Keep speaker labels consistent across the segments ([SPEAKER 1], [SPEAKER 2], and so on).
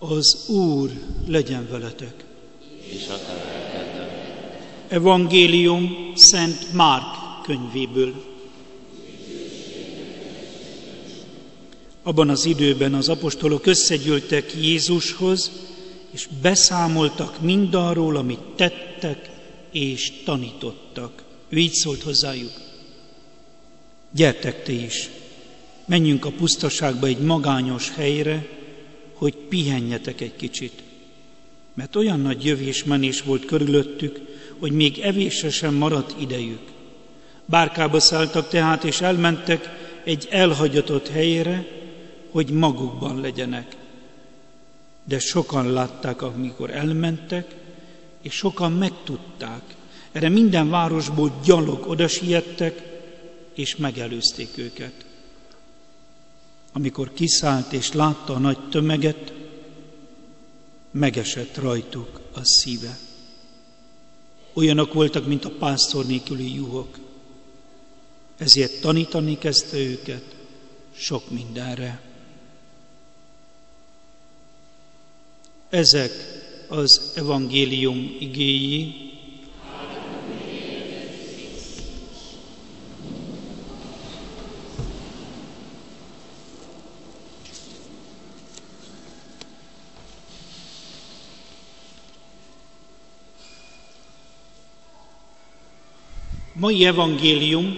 [SPEAKER 1] Az Úr legyen veletek.
[SPEAKER 2] És a te lelkeddel.
[SPEAKER 1] Evangélium Szent Márk könyvéből. Abban az időben az apostolok összegyűltek Jézushoz, és beszámoltak mindarról, amit tettek és tanítottak. Ő így szólt hozzájuk: gyertek te is, menjünk a pusztaságba egy magányos helyre, hogy pihenjetek egy kicsit. Mert olyan nagy jövés-menés volt körülöttük, hogy még evésre sem maradt idejük. Bárkába szálltak tehát, és elmentek egy elhagyatott helyre, hogy magukban legyenek. De sokan látták, amikor elmentek, és sokan megtudták. Erre minden városból gyalog odasiettek, és megelőzték őket. Amikor kiszállt és látta a nagy tömeget, megesett rajtuk a szíve. Olyanok voltak, mint a pásztor nélküli juhok. Ezért tanítani kezdte őket sok mindenre. Ezek az evangélium igéi. Mai evangélium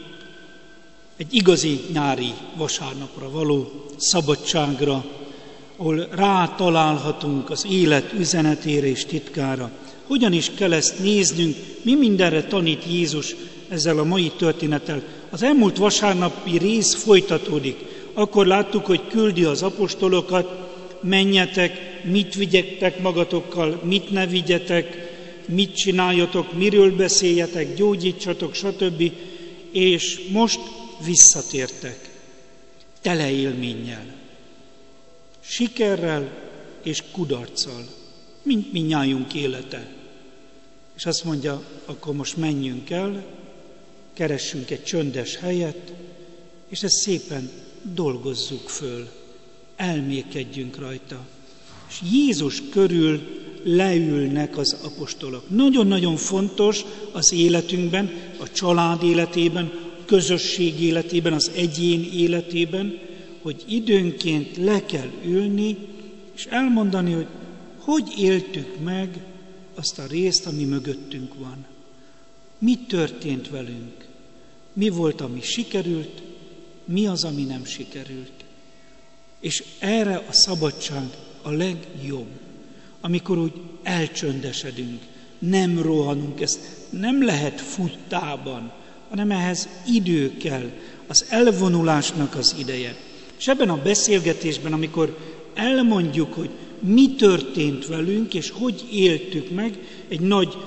[SPEAKER 1] egy igazi nyári vasárnapra való szabadságra, ahol rátalálhatunk az élet üzenetére és titkára. Hogyan is kell ezt néznünk, mi mindenre tanít Jézus ezzel a mai történettel. Az elmúlt vasárnapi rész folytatódik. Akkor láttuk, hogy küldi az apostolokat, menjetek, mit vigyetek magatokkal, mit ne vigyetek, mit csináljatok, miről beszéljetek, gyógyítsatok, stb. És most visszatértek, tele élménnyel, sikerrel és kudarccal, mint mindnyájunk élete. És azt mondja, akkor most menjünk el, keressünk egy csöndes helyet, és ezt szépen dolgozzuk föl, elmélkedjünk rajta. És Jézus körül leülnek az apostolok. Nagyon-nagyon fontos az életünkben, a család életében, a közösség életében, az egyén életében, hogy időnként le kell ülni, és elmondani, hogy éltük meg azt a részt, ami mögöttünk van. Mi történt velünk? Mi volt, ami sikerült? Mi az, ami nem sikerült? És erre a szabadság a legjobb, amikor úgy elcsöndesedünk, nem rohanunk, ezt nem lehet futtában, hanem ehhez idő kell, az elvonulásnak az ideje. És ebben a beszélgetésben, amikor elmondjuk, hogy mi történt velünk, és hogy éltük meg, egy nagy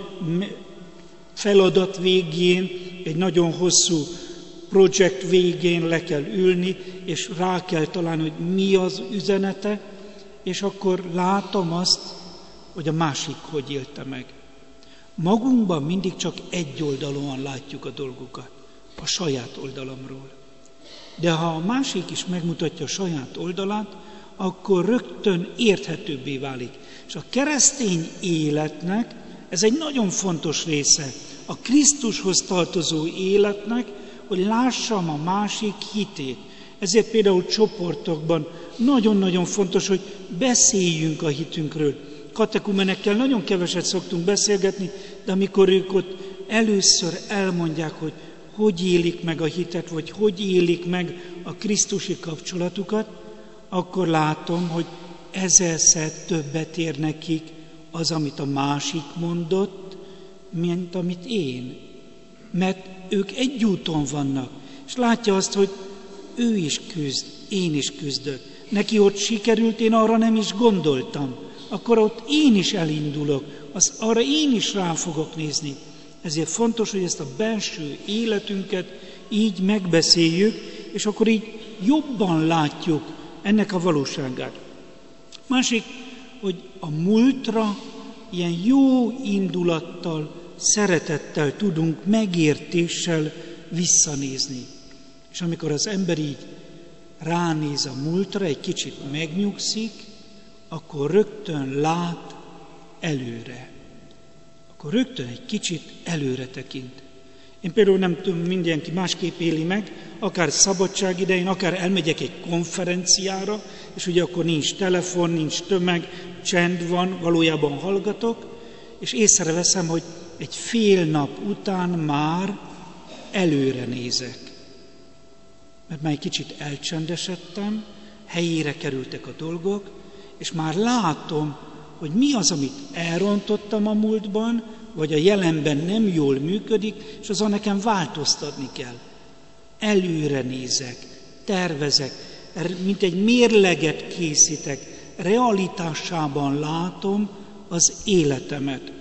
[SPEAKER 1] feladat végén, egy nagyon hosszú projekt végén le kell ülni, és rá kell találni, hogy mi az üzenete, és akkor látom azt, hogy a másik hogy élte meg. Magunkban mindig csak egy oldalon látjuk a dolgokat, a saját oldalamról. De ha a másik is megmutatja a saját oldalát, akkor rögtön érthetőbbé válik. És a keresztény életnek ez egy nagyon fontos része, a Krisztushoz tartozó életnek, hogy lássam a másik hitét. Ezért például csoportokban nagyon-nagyon fontos, hogy beszéljünk a hitünkről. Katekumenekkel nagyon keveset szoktunk beszélgetni, de amikor ők ott először elmondják, hogy élik meg a hitet, vagy hogy élik meg a krisztusi kapcsolatukat, akkor látom, hogy ezerszer többet ér nekik az, amit a másik mondott, mint amit én. Mert ők egy úton vannak, és látja azt, hogy ő is küzd, én is küzdök. Neki ott sikerült, én arra nem is gondoltam. Akkor ott én is elindulok, arra én is rá fogok nézni. Ezért fontos, hogy ezt a belső életünket így megbeszéljük, és akkor így jobban látjuk ennek a valóságát. Másik, hogy a múltra ilyen jó indulattal, szeretettel tudunk megértéssel visszanézni. És amikor az ember így ránéz a múltra, egy kicsit megnyugszik, akkor rögtön lát előre. Akkor rögtön egy kicsit előre tekint. Én például nem tudom, mindenki másképp éli meg, akár szabadság idején, akár elmegyek egy konferenciára, és ugye akkor nincs telefon, nincs tömeg, csend van, valójában hallgatok, és észreveszem, hogy egy fél nap után már előre nézek. Mert már egy kicsit elcsendesedtem, helyére kerültek a dolgok, és már látom, hogy mi az, amit elrontottam a múltban, vagy a jelenben nem jól működik, és azon nekem változtatni kell. Előre nézek, tervezek, mint egy mérleget készítek, realitásában látom az életemet.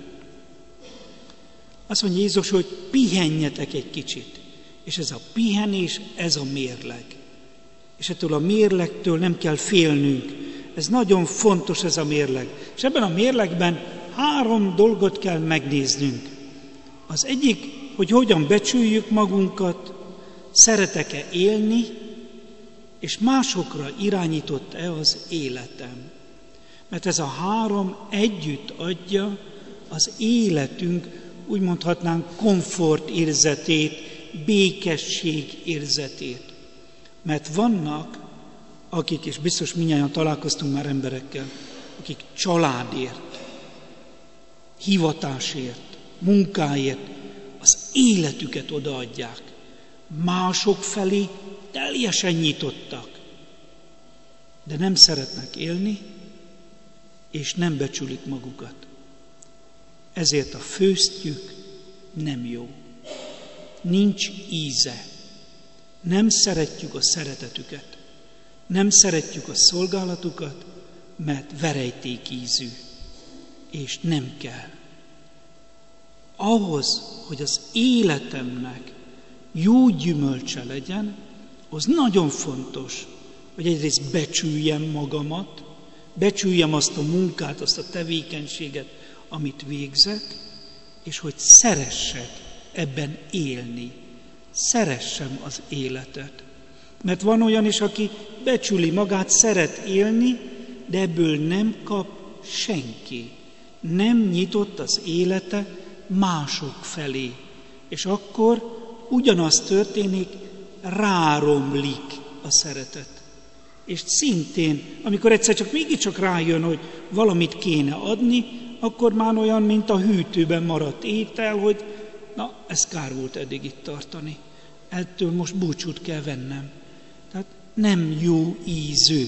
[SPEAKER 1] Azt mondja Jézus, hogy pihenjetek egy kicsit. És ez a pihenés, ez a mérleg. És ettől a mérlegtől nem kell félnünk. Ez nagyon fontos, ez a mérleg. És ebben a mérlegben 3 dolgot kell megnéznünk. Az egyik, hogy hogyan becsüljük magunkat, szeretek-e élni, és másokra irányított-e az életem. Mert ez a 3 együtt adja az életünk, úgy mondhatnánk, komfort érzetét, békesség érzetét. Mert vannak, akik, és biztos mindnyájan találkoztunk már emberekkel, akik családért, hivatásért, munkáért az életüket odaadják. Mások felé teljesen nyitottak, de nem szeretnek élni, és nem becsülik magukat. Ezért a főztjük nem jó. Nincs íze. Nem szeretjük a szeretetüket. Nem szeretjük a szolgálatukat, mert verejték ízű. És nem kell. Ahhoz, hogy az életemnek jó gyümölcse legyen, az nagyon fontos, hogy egyrészt becsüljem magamat, becsüljem azt a munkát, azt a tevékenységet, amit végzek, és hogy szeressek ebben élni. Szeressem az életet. Mert van olyan is, aki becsüli magát, szeret élni, de ebből nem kap senki. Nem nyitott az élete mások felé. És akkor ugyanaz történik, ráromlik a szeretet. És szintén, amikor egyszer csak mégiscsak rájön, hogy valamit kéne adni, akkor már olyan, mint a hűtőben maradt étel, hogy na, ez kár volt eddig itt tartani. Ettől most búcsút kell vennem. Tehát nem jó ízű.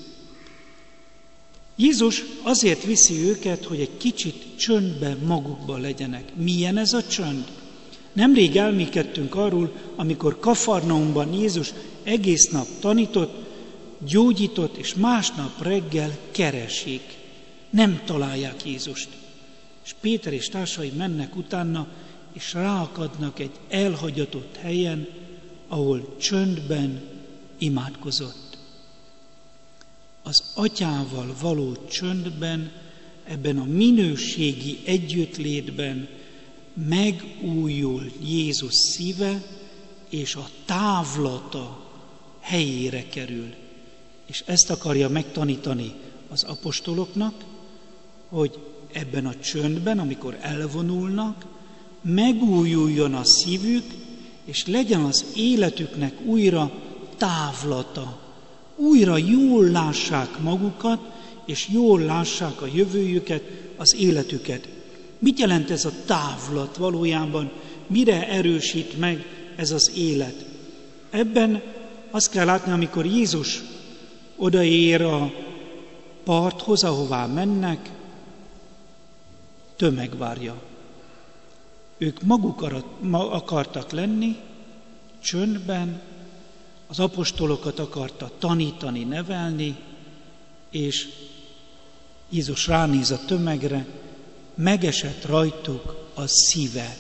[SPEAKER 1] Jézus azért viszi őket, hogy egy kicsit csöndben magukban legyenek. Milyen ez a csönd? Nemrég elmékedtünk arról, amikor Kafarnaumban Jézus egész nap tanított, gyógyított, és másnap reggel keresik. Nem találják Jézust. És Péter és társai mennek utána, és ráakadnak egy elhagyatott helyen, ahol csöndben imádkozott. Az atyával való csöndben, ebben a minőségi együttlétben megújul Jézus szíve, és a távlata helyére kerül. És ezt akarja megtanítani az apostoloknak, hogy ebben a csöndben, amikor elvonulnak, megújuljon a szívük, és legyen az életüknek újra távlata. Újra jól lássák magukat, és jól lássák a jövőjüket, az életüket. Mit jelent ez a távlat valójában? Mire erősít meg ez az élet? Ebben azt kell látni, amikor Jézus odaér a parthoz, ahová mennek, tömeg várja. Ők maguk akartak lenni, csöndben, az apostolokat akarta tanítani, nevelni, és Jézus ránéz a tömegre, megesett rajtuk a szíve.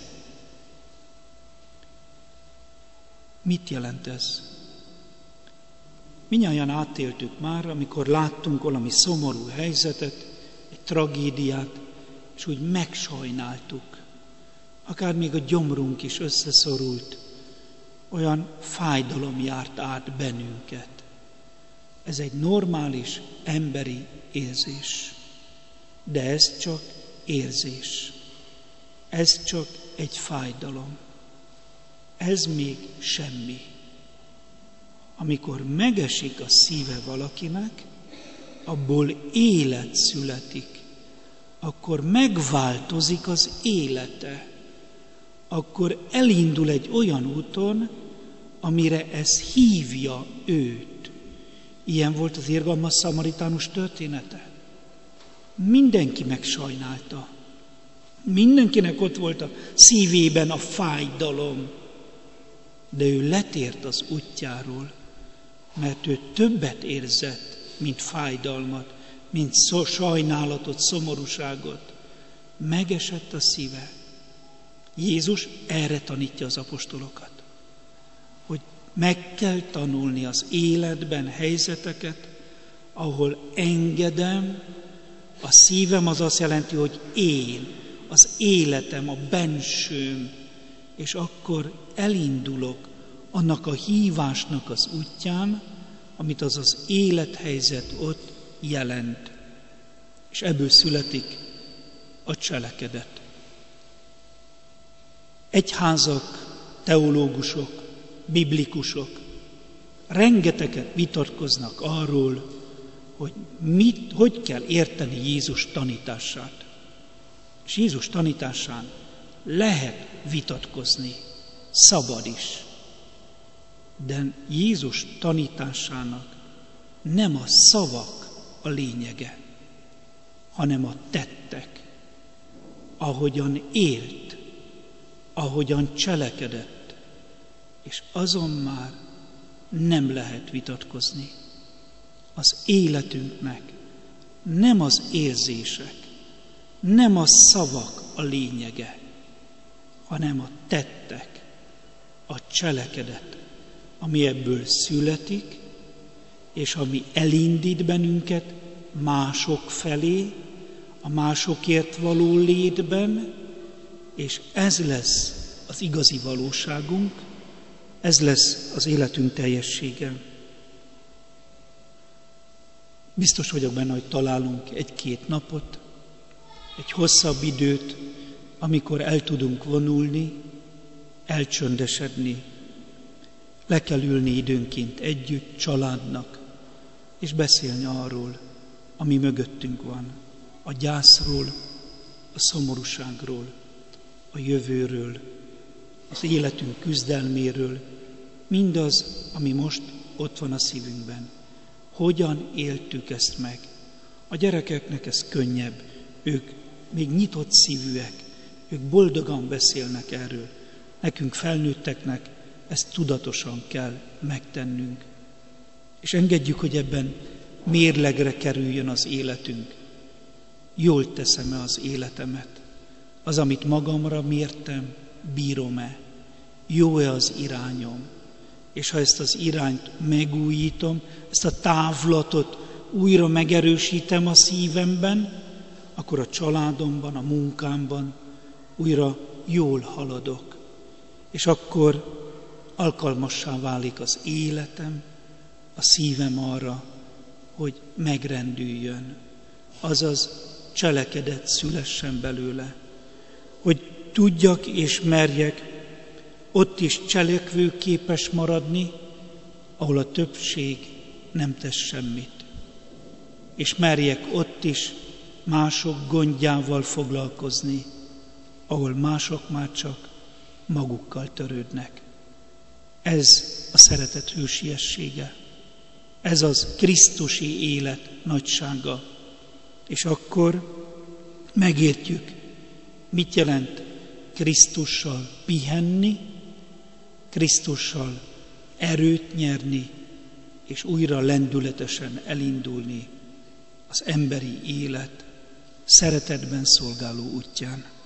[SPEAKER 1] Mit jelent ez? Mindnyájan átéltük már, amikor láttunk valami szomorú helyzetet, egy tragédiát, és úgy megsajnáltuk. Akár még a gyomrunk is összeszorult, olyan fájdalom járt át bennünket. Ez egy normális emberi érzés. De ez csak érzés. Ez csak egy fájdalom. Ez még semmi. Amikor megesik a szíve valakinek, abból élet születik. Akkor megváltozik az élete. Akkor elindul egy olyan úton, amire ez hívja őt. Ilyen volt az irgalmas szamaritánus története. Mindenki megsajnálta. Mindenkinek ott volt a szívében a fájdalom. De ő letért az útjáról, mert ő többet érzett, mint fájdalmat, mint sajnálatot, szomorúságot. Megesett a szíve. Jézus erre tanítja az apostolokat, hogy meg kell tanulni az életben helyzeteket, ahol engedem, a szívem az azt jelenti, hogy én, az életem, a bensőm, és akkor elindulok annak a hívásnak az útján, amit az élethelyzet ott jelent. És ebből születik a cselekedet. Egyházak, teológusok, biblikusok rengeteget vitatkoznak arról, hogy hogy kell érteni Jézus tanítását. És Jézus tanításán lehet vitatkozni, szabad is. De Jézus tanításának nem a szavak a lényege, hanem a tettek, ahogyan élt, ahogyan cselekedett, és azon már nem lehet vitatkozni. Az életünknek nem az érzések, nem a szavak a lényege, hanem a tettek, a cselekedet, ami ebből születik, és ami elindít bennünket mások felé, a másokért való létben, és ez lesz az igazi valóságunk, ez lesz az életünk teljessége. Biztos vagyok benne, hogy találunk egy-két napot, egy hosszabb időt, amikor el tudunk vonulni, elcsöndesedni. Le kell ülni időnként együtt, családnak, és beszélni arról, ami mögöttünk van. A gyászról, a szomorúságról, a jövőről, az életünk küzdelméről, mindaz, ami most ott van a szívünkben. Hogyan éltük ezt meg? A gyerekeknek ez könnyebb, ők még nyitott szívűek, ők boldogan beszélnek erről. Nekünk felnőtteknek ezt tudatosan kell megtennünk. És engedjük, hogy ebben mérlegre kerüljön az életünk. Jól teszem-e az életemet? Az, amit magamra mértem, bírom-e? Jó-e az irányom? És ha ezt az irányt megújítom, ezt a távlatot újra megerősítem a szívemben, akkor a családomban, a munkámban újra jól haladok. És akkor alkalmassá válik az életem, a szívem arra, hogy megrendüljön. Azaz cselekedet szülessen belőle. Hogy tudjak és merjek ott is cselekvőképes maradni, ahol a többség nem tesz semmit. És merjek ott is mások gondjával foglalkozni, ahol mások már csak magukkal törődnek. Ez a szeretet hősiessége. Ez az krisztusi élet nagysága. És akkor megértjük, mit jelent Krisztussal pihenni, Krisztussal erőt nyerni, és újra lendületesen elindulni az emberi élet szeretetben szolgáló útján.